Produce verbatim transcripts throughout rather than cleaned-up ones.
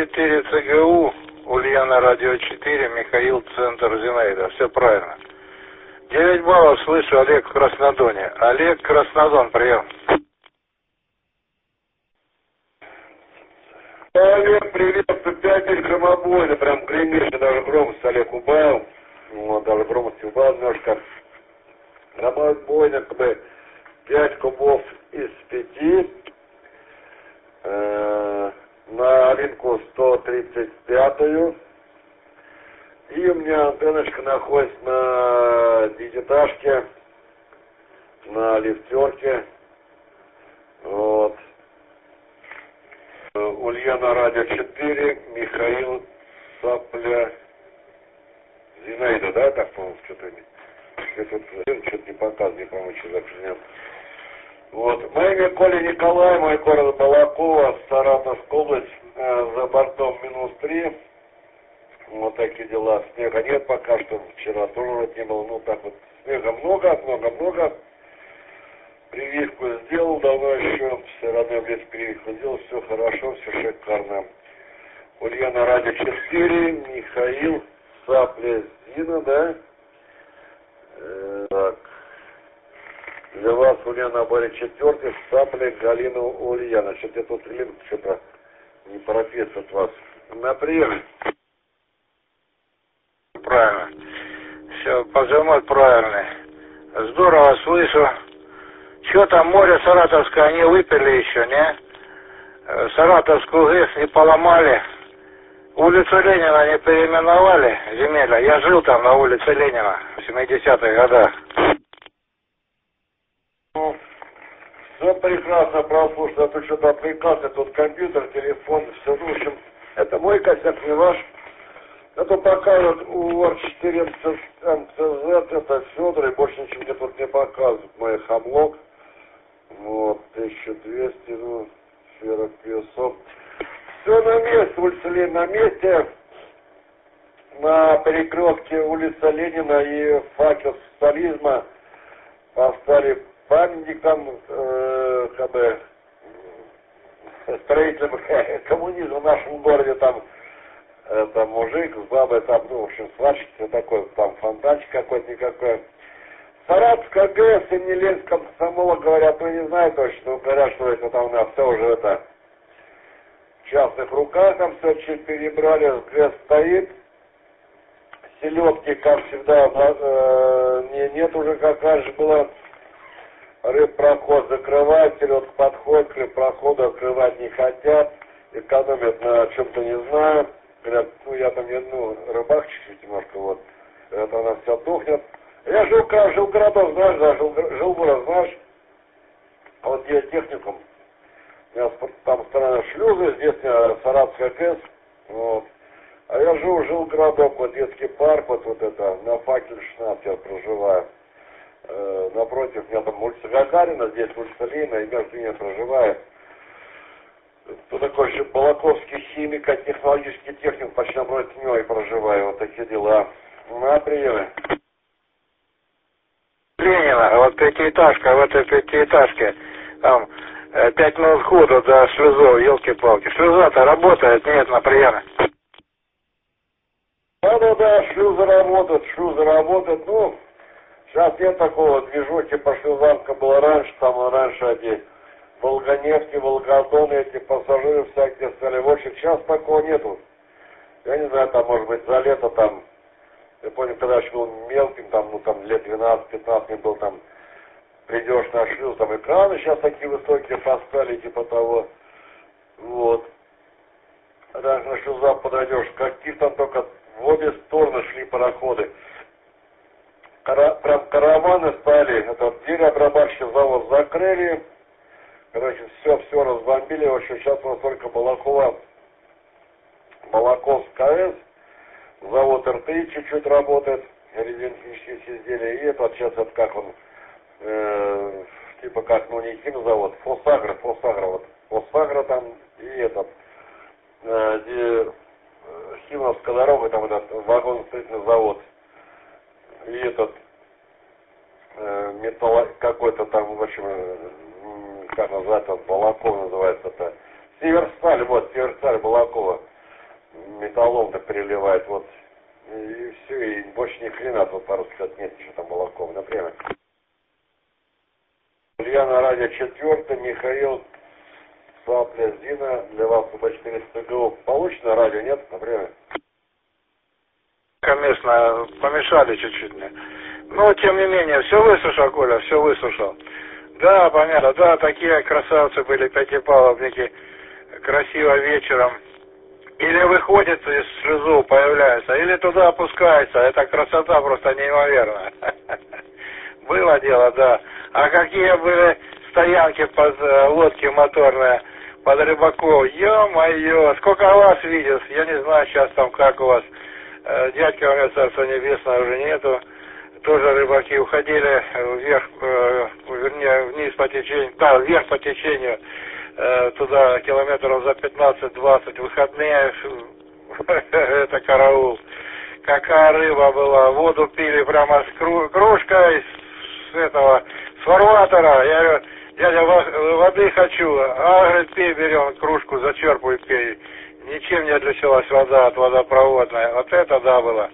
четыре ЦГУ, Ульяна радио четыре, Михаил, центр Зинаида. Все правильно. девять баллов слышу, Олег в Краснодоне. Олег, Краснодон, прием. Олег, привет, пять громобойно, прям гремишь, даже громкость Олег убавил. Вот, даже громкость убавил немножко. Громобойно, как бы, пять кубов из пяти. Э, на линку сто тридцать пятую. И у меня антенночка находится на десятиэтажке, на лифтерке. Вот. Ульяна радио четыре, Михаил, Сапля, Зинаида, да, так по-моему, что-то я тут что-то не показываю, не помню, что запрещено. Вот. Мое имя Коля Николай, мой город Балакова, Саратовская область, э, за бортом минус три. Вот такие дела. Снега нет пока что, вчера тоже вот не было, ну так вот. Снега много, много-много. Прививку сделал давно еще, все родные близкие прививку сделал, все хорошо, все шикарно. Ульяна радио четыре, Михаил, Сапля, Зина, да? Э, так. Для вас, Ульяна, были четвертый, Сапля, Галина, Ульяна. Что-то я тут линк, что-то не прописывает вас. На прием. Правильно. Все, позывной правильный. Здорово слышу. Что там, море Саратовское они выпили еще, не? Саратовскую ГЭС не поломали. Улицу Ленина не переименовали, земеля. Я жил там на улице Ленина в семидесятых годах. Ну, все прекрасно прослушал, а то что-то отвлекался, тут компьютер, телефон, все, ну, в общем, это мой косяк, не ваш. Это показывает у ар четыре эм цэ зет, это Федор, и больше ничего мне тут не показывают, мой хамлок. Вот, тысяча двести, ну, сфера пятьсот. Все на месте, улица Ленина на месте. На перекрестке улица Ленина и факел социализма поставили памятник там, э, как бы, строителям коммунизма в нашем городе, там, это мужик с бабой, там, ну, в общем, сварщик, все такое, там фонтанчик какой-то никакой. Саратовская ГЭС, имени Ленинского комсомола, говорят, ну не знаю точно, но говорят, что это там на все уже это в частных руках, там все чуть перебрали, ГЭС стоит, селедки, как всегда, э, не, нет уже, как раньше было, рыбпроход закрывает, селедка подходит, к рыбпроходу открывать не хотят, экономят на чем-то, не знаю, говорят, ну я там не, ну, рыбак чуть-чуть немножко, вот, это она все тухнет. Я жил, жил городок, знаешь, да, жил, жил город, знаешь, вот где техникум, у меня там сторона шлюзы, здесь у меня Саратовская ГЭС, вот. А я жил, жил городок, вот детский парк, вот, вот это, на Факеле шестнадцать я проживаю. Э, напротив, у меня там улица Гагарина, здесь улица Ленина, и между ними проживаю. Тут такой еще Балаковский химик, технологический техник, почти напротив него и проживаю, вот такие дела. На, приемы. Ленина, вот пятиэтажка, в этой пятиэтажке, там, э, пять минут хода до шлюзов, елки-палки. Шлюза-то работает, нет, на приеме. Да-да-да, шлюзы работают, шлюзы работают, ну, сейчас нет такого движухи по шлюзам, как было раньше, там раньше эти Волгонефти, Волгодоны, эти пассажиры всякие стали, в общем, сейчас такого нету. Я не знаю, там, может быть, за лето там, я помню, когда еще был мелким, там, ну, там, лет двенадцать-пятнадцать мне был, там, придешь на шлюз, там, экраны сейчас такие высокие поставили, типа того, вот. Раньше на шлюза подойдешь, каких там только в обе стороны шли пароходы. Кара, прям караваны стали, этот деревообрабатывающий завод закрыли, короче, все, все разбомбили, в общем, сейчас у нас только Балакова, Балаковская АЭС, завод эр тэ и чуть-чуть работает, резинотехнические изделия, и этот сейчас, это как он, э, типа как, ну не химзавод, Фосагро, Фосагро, вот, Фосагро там, и этот, э, где Химовская дорога, там этот вагоностроительный завод, и этот, э, металл, какой-то там, в общем, э, как называется, Балакова называется, это, Северсталь, вот, Северсталь, Балакова. металловно переливает, вот, и все, и больше ни хрена, тут по-русски сказать нет ничего там молоком, например. Илья на радио четвертый, Михаил Сапля Зина, для вас по четыреста ГУ. Получено радио, нет, например? Конечно, помешали чуть-чуть мне. Но, тем не менее, все выслушал, Коля, все выслушал. Да, понятно, да, такие красавцы были, пятипалубники, красиво вечером. Или выходит из шлюзу, появляется, или туда опускается. Это красота просто неимоверная. Было дело, да. А какие были стоянки под э, лодки моторные, под рыбаков. Ё-моё, сколько вас видел, я не знаю сейчас там как у вас. Э, дядька у меня, царство небесное, уже нету. Тоже рыбаки уходили вверх, э, вернее, вниз по течению, да, вверх по течению, э, туда километров за пятнадцать-двадцать, выходные, это караул. Какая рыба была, воду пили прямо с кру- кружкой, с этого, с фарватера. Я говорю, дядя, воды хочу, а, говорит, пей, берем кружку, зачерпывай, пей. Ничем не отличалась вода от водопроводной. Вот это да было.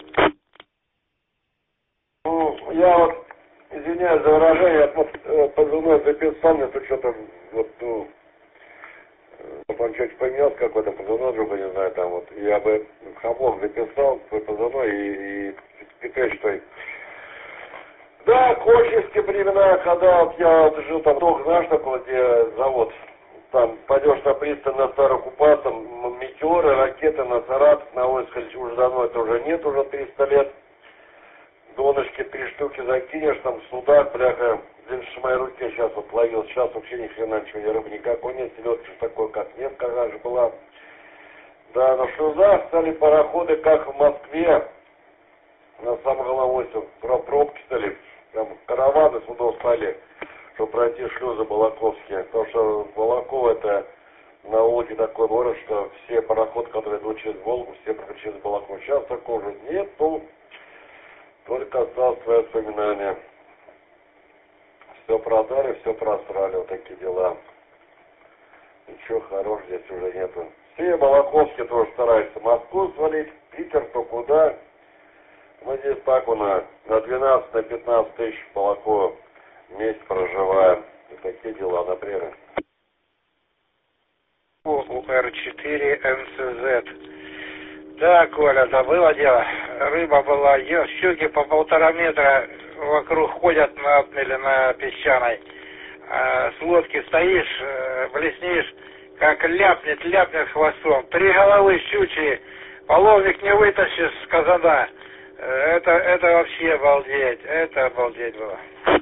Ну, я вот, извиняюсь за выражение, я вот позывной записал, мне тут что-то, вот, ну, он что-то поменялся какой-то позывной, друга, не знаю, там вот, я бы Хаблов записал свой позывной и, и теперь что. Да, кольческие времена, когда вот я вот жил там, долго, знаешь, такой, где завод, там, пойдешь на пристань на старую купаться, метеоры, ракеты на Саратов, на войск, уже давно это уже нет, уже триста лет. Донышки три штуки закинешь, там судак, бляха, в моей руке сейчас вот ловил, сейчас вообще ни хрена ничего, ни рыбы никакой нет, селедки такой, как нет, когда же была. Да, на шлюзах стали пароходы, как в Москве, на самом головой все, пробки стали, там караваны судов стали, чтобы пройти шлюзы Балаковские, потому что Балаков это на Волге такой город, что все пароходы, которые идут через Волгу, все проходят через Балаков. Сейчас такого же нет, ну, только осталось свои воспоминания. Все продали, все просрали, вот такие дела. Ничего хорошего здесь уже нету. Все Балаковские тоже стараются Москву свалить, Питер, то куда. Мы здесь так у нас на двенадцать-пятнадцать тысяч Балакова в месяц проживаем. И такие дела, например. У Р четыре М С З. Да, Коля, да, было дело. Рыба была, щуки по полтора метра вокруг ходят на отмеле, на песчаной. А с лодки стоишь, блеснишь, как ляпнет, ляпнет хвостом. Три головы щучьи, половник не вытащишь с казана. Это, это вообще обалдеть, это обалдеть было.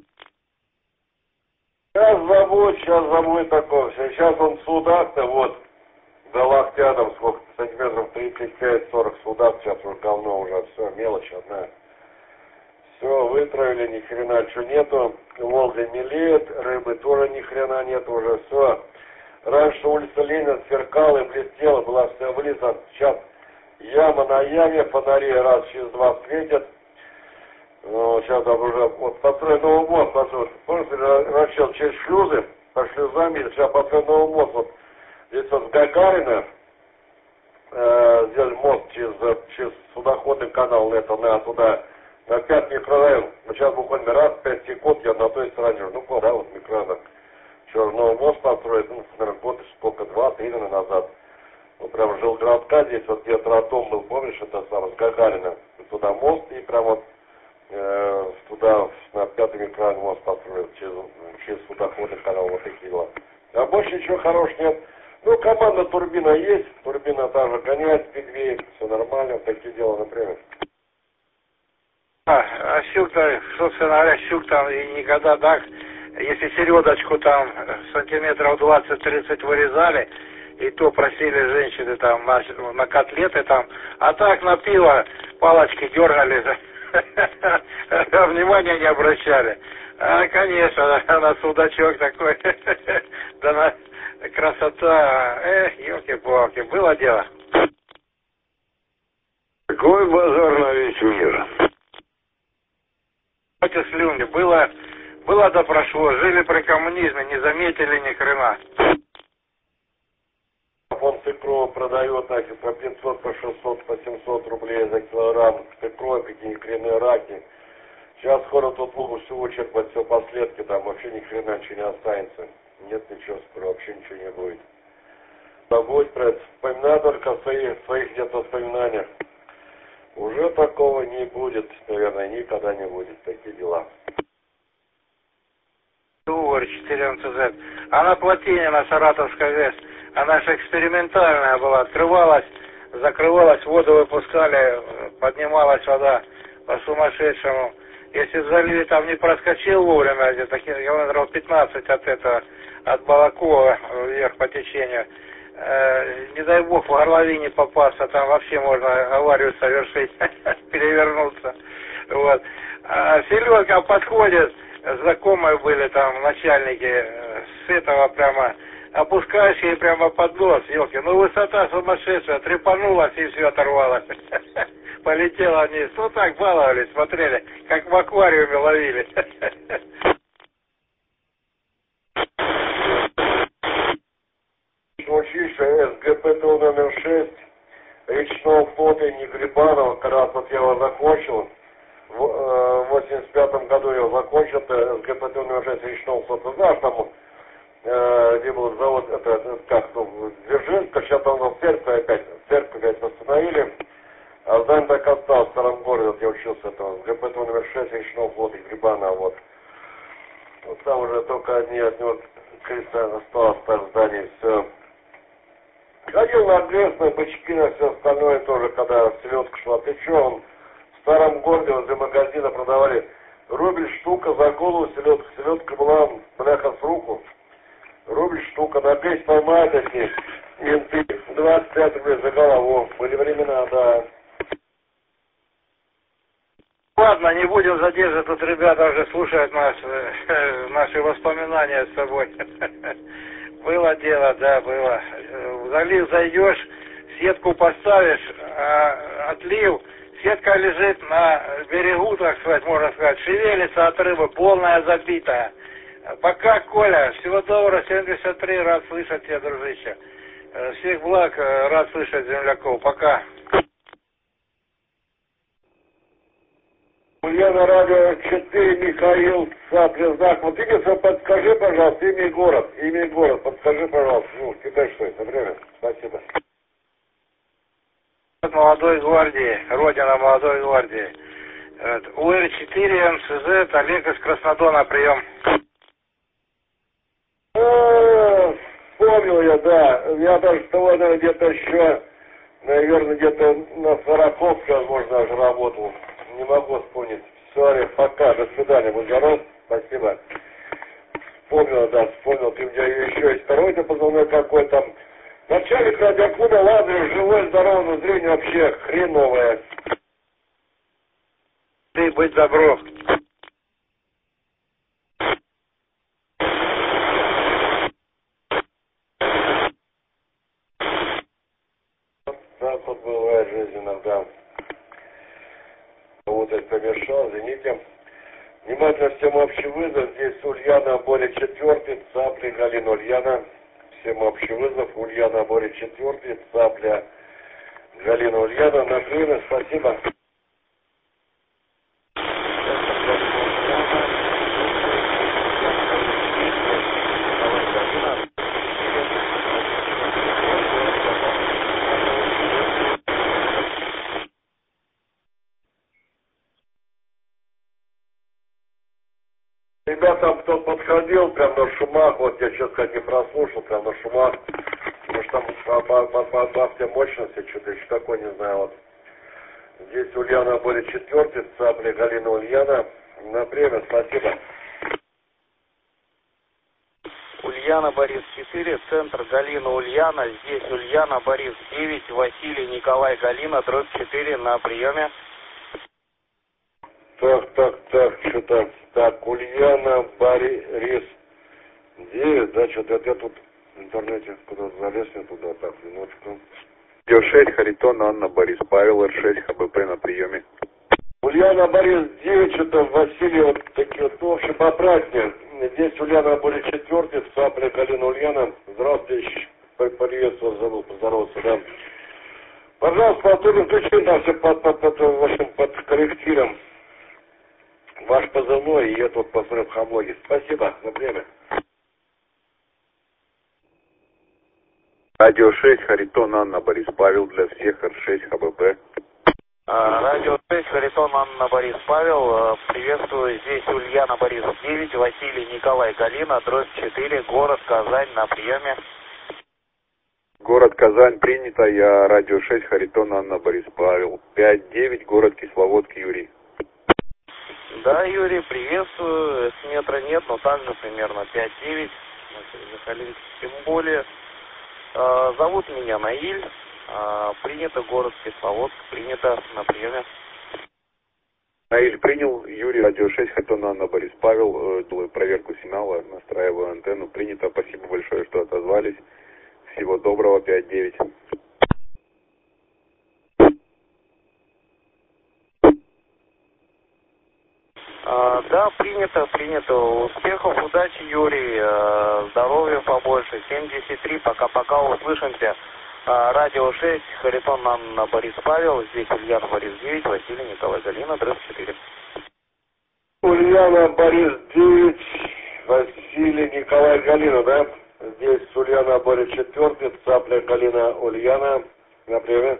Сейчас забудь, сейчас забудь такого. Сейчас он в судах-то вот. До локтя там сколько, сантиметров тридцать пять сорок судах, сейчас уже говно уже, все, мелочь одна. Все, вытравили, ни хрена что нету, Волга мелеет, рыбы тоже ни хрена нету уже, все. Раньше улица Ленина сверкала и блестела, была вся вылизана, сейчас яма на яме, фонари раз через два светят. Ну, сейчас там уже, вот построен новый мост, посмотрите, помните, раньше через шлюзы, по шлюзам, сейчас построен новый мост, вот. Здесь вот с Гагарина э, сделали мост через, через судоходный канал, это, на туда, на пять микрорайон. Ну, сейчас буквально раз, пять секунд, я на той стороне, ну, год, да, вот микрорайон. Что, новый мост построить, ну, наверное, год, сколько, два-три, наверное, назад. Вот прям жил городка здесь, вот где тротом был, помнишь, это самое, с Гагарина. Туда мост, и прям вот э, туда, на пятый микрорайон мост построил, через, через судоходный канал, вот такие дела. А больше ничего хорошего нет. Ну, команда турбина есть, турбина также гоняет, спидвей, все нормально, такие дела, например. А, а щук-то, собственно говоря, щук там и никогда так, если середочку там сантиметров двадцать-тридцать вырезали, и то просили женщины там на, на котлеты там, а так на пиво палочки дергали, внимания не обращали. А, конечно, на судачок такой, да на... Красота, эх, елки-палки, было дело. Какой базар на весь мир? Эти слюни, было, было да прошло, жили при коммунизме, не заметили ни хрена. он икру продает, значит, по пятьсот, по шестьсот, по семьсот рублей за килограмм. Икрой какие икряные раки. Сейчас скоро тут могут все вычерпать, все последки, там вообще ни хрена ничего не останется. Нет ничего, скоро вообще ничего не будет. Забудь про это, вспоминай только в своих, своих где-то воспоминаниях. Уже такого не будет, наверное, никогда не будет, такие дела. четыре эм цэ зет. Она плотине на Саратовской ГЭС. Она же экспериментальная была. Открывалась, закрывалась, воду выпускали, поднималась вода по-сумасшедшему. Если в заливе там не проскочил вовремя, где-то километров пятнадцать от этого, от Балакова вверх по течению, э, не дай бог в горловине попасться, там вообще можно аварию совершить, перевернуться. Вот. А селедка подходит, знакомые были там начальники, с этого прямо опускаешь ей прямо под нос, елки. Ну высота сумасшедшая, трепанулась и все оторвалось. Полетела вниз. Ну так баловались, смотрели, как в аквариуме ловили. Училище эс гэ пэ тэ номер шесть речного флота имени Грибанова, когда вот я его закончил, в восемьдесят пятом году я его закончил, эс гэ пэ тэ номер шесть речного флота, знаешь, там, э, где был завод, это, это как, ну, Дзержинска, сейчас там в церковь опять, церковь опять восстановили, а здание так осталось в старом городе, вот я учился, это эс гэ пэ тэ номер шесть речного флота Грибанова, вот. Вот там уже только одни от него крыса осталось, так здание, все. Ходил на Гресс, бычки, на все остальное тоже, когда селедка шла. Ты че, он в старом городе возле магазина продавали рубль штука за голову селедка. Селедка была, бляха, с руку. Рубль штука, на пять поймают эти менты, двадцать пять рублей за голову. Были времена, да. Ладно, не будем задерживать, тут ребята уже слушают нас, наши воспоминания с собой. Было дело, да, было. В залив зайдешь, сетку поставишь, а отлив, сетка лежит на берегу, так сказать, можно сказать, шевелится от рыбы, полная забитая. Пока, Коля, всего доброго, семьдесят три, рад слышать тебя, дружище. Всех благ, рад слышать земляков, пока. Я на радио четыре, Михаил Цаплин-Знак. Вот имя подскажи, пожалуйста, имя и город. Имя и город, подскажи, пожалуйста. Ну, тебе что это время? Спасибо. Молодой гвардии, родина молодой гвардии. У эр четыре эм цэ зет, Олег из Краснодона, прием. А, вспомнил я, да. Я даже с того, наверное, где-то еще, наверное, где-то на Сороковке, возможно, даже работал. Не могу вспомнить. Сори, пока, до свидания, будь здоров, спасибо. Вспомнил, да, вспомнил. Ты у меня еще есть второй-то позывной какой там. Начальник радиоклуба Лазарев, живой, здоровый, но зрение вообще хреновое. Ты, будь добров. Да, тут бывает жизнь иногда. Вот это помешал, извините. Внимательно всем общий вызов. Здесь Ульяна, Боря четвертый, Цапля, Галина Ульяна. Всем общий вызов. Ульяна, Боря четвертый, Цапля, Галина Ульяна. На время, спасибо. Ребята, кто подходил, прям на шумах, вот я сейчас как не прослушал, прям на шумах, может там добавьте мощности, что-то еще такое, не знаю, вот. Здесь Ульяна Боря четвертый, Цапля, Галина Ульяна, на время, спасибо. Ульяна, Борис четыре, центр Галина Ульяна, здесь Ульяна, Борис девять, Василий, Николай, Галина, дробь четыре на приеме. Так, так, так, что-то, так, Ульяна, Борис девять, да, что-то я тут в интернете куда-то залез, я туда, так, минуточку. эр шесть, Харитон, Анна, Борис, Павел, эр шесть, ха бэ пэ на приеме. Ульяна, Борис девять, что-то, Василий, вот такие вот, ну, в общем, поправьте. Здесь Ульяна, Борис четвертый, Цапля, Галина Ульяна, здравствуйте. приветствовал, забыл поздороваться, да. Пожалуйста, повторим включение, там все под, под, под, в общем, под корректиром. Ваш позывной, и я тут посмотрю в хамлоге. Спасибо, на время. Радио шесть, Харитон, Анна, Борис Павел, для всех Р шесть, ХБП. А, Радио шесть, Харитон, Анна, Борис Павел. Приветствую, здесь Ульяна, Борис девять, Василий, Николай, Галина, дробь четыре, город Казань, на приеме. Город Казань принято, я Радио шесть, Харитон, Анна, Борис Павел. пять девять, город Кисловодск, Юрий. Да, Юрий, приветствую. С метра нет, но также примерно пять девять. Тем более. А, зовут меня Наиль. А, принято, город Кисловодск. Принято, на приеме. Наиль принял, Юрий, Радио шесть, Харитон, Анна, Борис Павел. Делаю проверку сигнала, настраиваю антенну. Принято, спасибо большое, что отозвались. Всего доброго, пять девять. А, да, принято, принято. Успехов, удачи, Юрий. А, здоровья побольше. семьдесят три, пока-пока, услышимся. А, Радио шесть, Харитон, Анна, Борис Павел. Здесь Ульяна, Борис девять, Василий, Николай, Галина, дробь четыре. Ульяна, Борис девять, Василий, Николай, Галина, да? Здесь Ульяна, Борис четыре, Цапля, Галина, Ульяна. На приеме.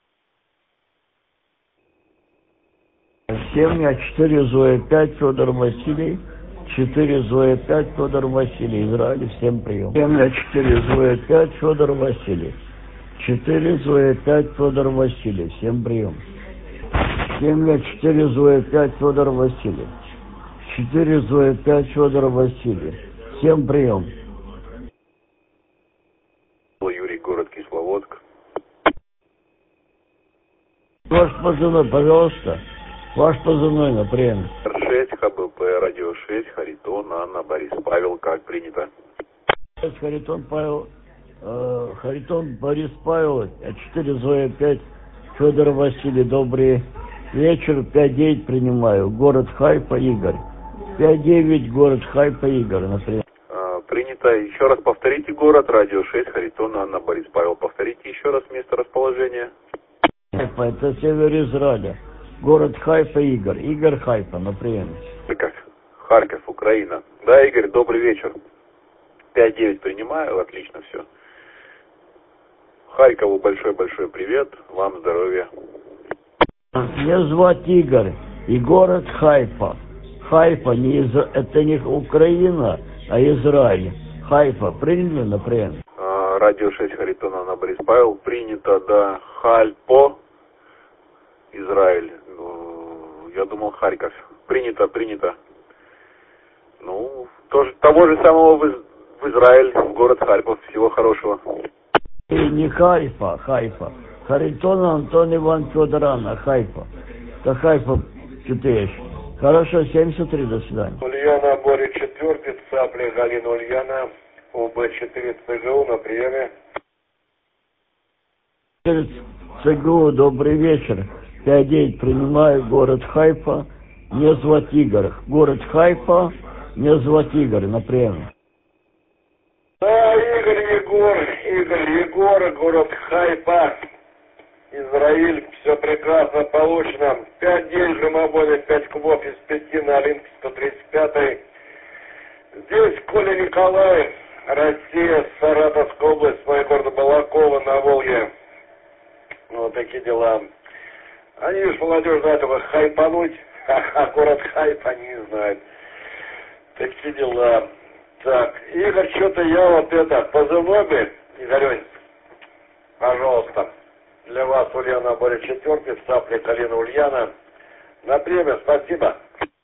семь, а четыре, Зоя пять, Федор Василий, четыре, Зоя пять, Федор Василий, Израиль, всем прием. семь, а четыре, Зоя пять, Федор Василий, четыре, Зоя пять, Федор Василий, всем прием. семь, а четыре, Зоя пять, Федор Василий, четыре, Зоя пять, Федор Василий, всем прием. Юрий, город Кисловодск. Ваш позывной, пожалуйста. Ваш позывной на прием. Р шесть, ХБП, Радио шесть, Харитон, Анна, Борис Павел, как принято. Харитон Павел, э, Харитон Борис Павел, а четыре, Зоя пять, Федор Василий, добрый вечер, пять девять принимаю, город Хайфа, Игорь. пять девять, город Хайфа, Игорь, например. А, принято. Еще раз повторите город, Радио шесть, Харитон, Анна, Борис Павел. Повторите еще раз место расположения. Хайфа, это север Израиля. Город Хайфа, Игорь. Игорь Хайфа, на приеме. Харьков, Харьков, Украина. Да, Игорь, добрый вечер. пять девять принимаю, отлично все. Харькову большой-большой привет, вам здоровья. Меня звать Игорь, и город Хайфа. Хайфа, не из... это не Украина, а Израиль. Хайфа, приняли на прием? А, Радио шесть, Харитон, Анна, Борис Павел. Принято, да, Хальпо, Израиль. Я думал, Харьков. Принято, принято. Ну, тоже, того же самого в, Из... в Израиль, в город Харьков. Всего хорошего. И не Хайфа, Хайфа. Харитон Антон Иван Федоран, а Хайфа. Это Хайфа четыре. Хорошо, семьдесят три, до свидания. Ульяна, Борис четыре, Цапля, Галина, Ульяна, УБ четыре, ЦГУ, на приеме. ЦГУ, добрый вечер. пять девять принимаю, город Хайфа, мне звать Игорь. Город Хайфа, мне звать Игорь, на приеме. Да, Игорь, Егор, Игорь, Егор, город Хайфа, Израиль, все прекрасно получено. пять девять громобойных, пять кубов из пяти на Олимпе сто тридцать пять. Здесь Коля Николай, Россия, Саратовская область, моя города Балакова на Волге. Вот такие дела. Они, видишь, молодежь знает только хайпануть, а город Хайп они не знают. Такие дела. Так, Игорь, что-то я вот это, позывной бы, Игорень, пожалуйста, для вас Ульяна, Борис четыре, Цапля, Галина, Ульяна. На время, спасибо.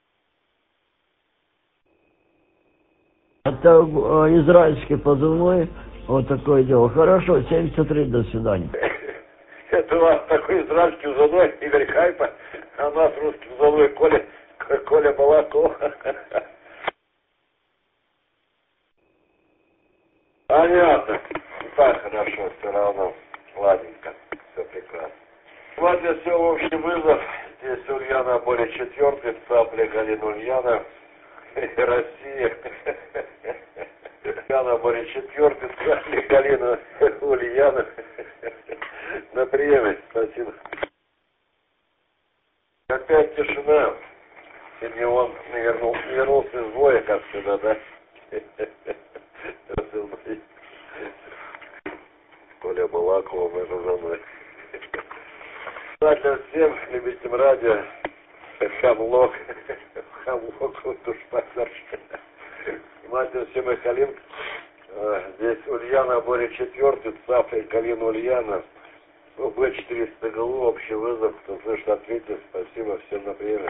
Это э, израильский позывной, вот такое дело. Хорошо, семьдесят три, до свидания. Это у вас такой израильский позывной, Игорь Хайпа, а у нас русский позывной Коля, Коля Балаков. Понятно. Так, хорошо, все равно. Ладненько, все прекрасно. Сегодня все общий вызов. Здесь Ульяна, Борис четыре, Цапля, Галина, Ульяна. Россия. Ульяна, Боря, четвертый, Цапля, Галина, Ульяна. На приеме, спасибо. Опять тишина. Сегодня он вернул, вернулся из боя, как всегда, да? Коля Балакова, мы же за мной. Для всем любителям радио, Хамлок, Хамлок, вот уж посадочка. Внимательно всем их Калин. Здесь Ульяна, Боря четвертый, Цапля, Галина, Ульяна. Б четыреста ГЛУ, общий вызов, кто слышит, ответьте, спасибо, всем на приеме.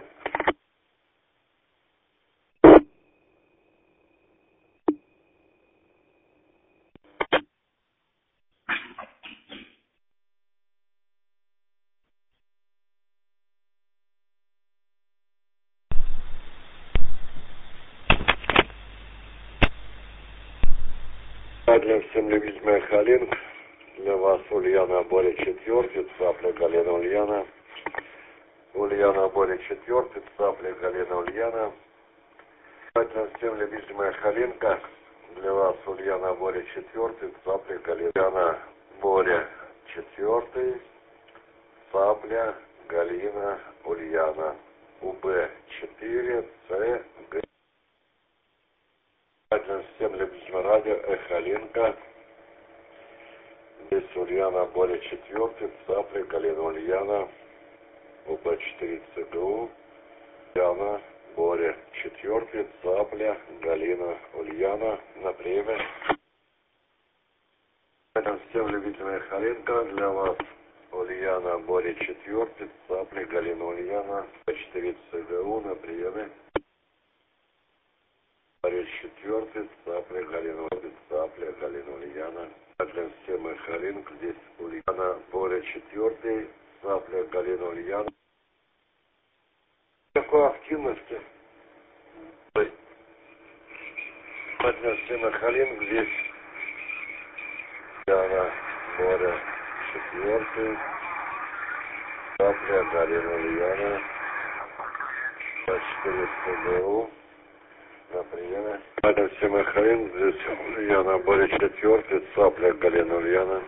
Для всем любителям Халин, для вас Ульяна, Боря четвертый, Цапля, Галина, Ульяна. Ульяна, Боря четвертый, Цапля, Галина, Ульяна. Для всем любителям Халинка, для вас Ульяна, Боря четвертый, Цапля, Галина, Боря четвертый, Цапля, Галина, Ульяна. УБ четыре, С, Г. Всем любителям радио Эхолинка. Здесь Ульяна, Боря четвертый, Цапля, Галина, Ульяна. УБ четыре, ЦГУ. Ульяна, Боря четвертый, Цапля, Галина, Ульяна. На приеме. Всем любителям Эхолинка. Для вас Ульяна, Боря четвертый, Цапля, Галина, Ульяна. УБ четыре, ЦГУ. На приеме. Боря четвертый, Цапля, Галина, Цапля, Галина, Ульяна. Для всем их Халинг, здесь Ульяна, Боря четвертый, Цапля, Галина, Ульяна. Какой активности? Для всем их Халинг, здесь Ульяна, Боря четвертый, Цапля, Галина, Ульяна. четыре ЦГУ. На приеме. Это все Михаил, здесь Ульяна, Боря четвертый, Цапля, Галина, Ульяна.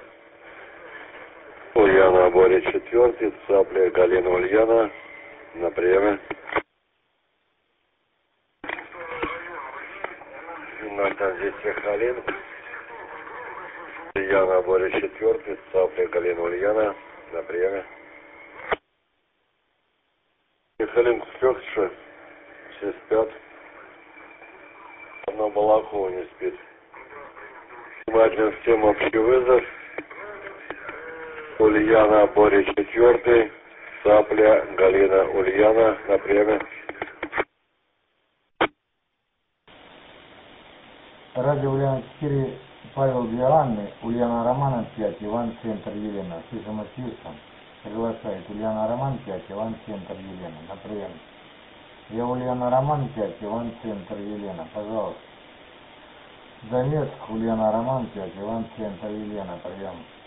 Ульяна, Боря четвертый, Цапля, Галина, Ульяна. На приеме. Это здесь Михаил. Ульяна, Боря четвертый, Цапля, Галина, Ульяна. На приеме. Михаил спек, что? Все спят. Но Балакова не спит. Внимательно всем общий вызов. Ульяна, Боря четвертый, Цапля, Галина, Ульяна. На приеме. Радио Ульяна четыре, Павел две Анны, Ульяна Романа пять, Иван Центр Елена. Слышим Хьюстон. Приглашает Ульяна Роман пять, Иван Центр Елена. На прием. Я Ульяна Роман пять, Иван Центр Елена. Пожалуйста. Донецк, Ульяна Роман пять, Иван Центр Елена. Прием.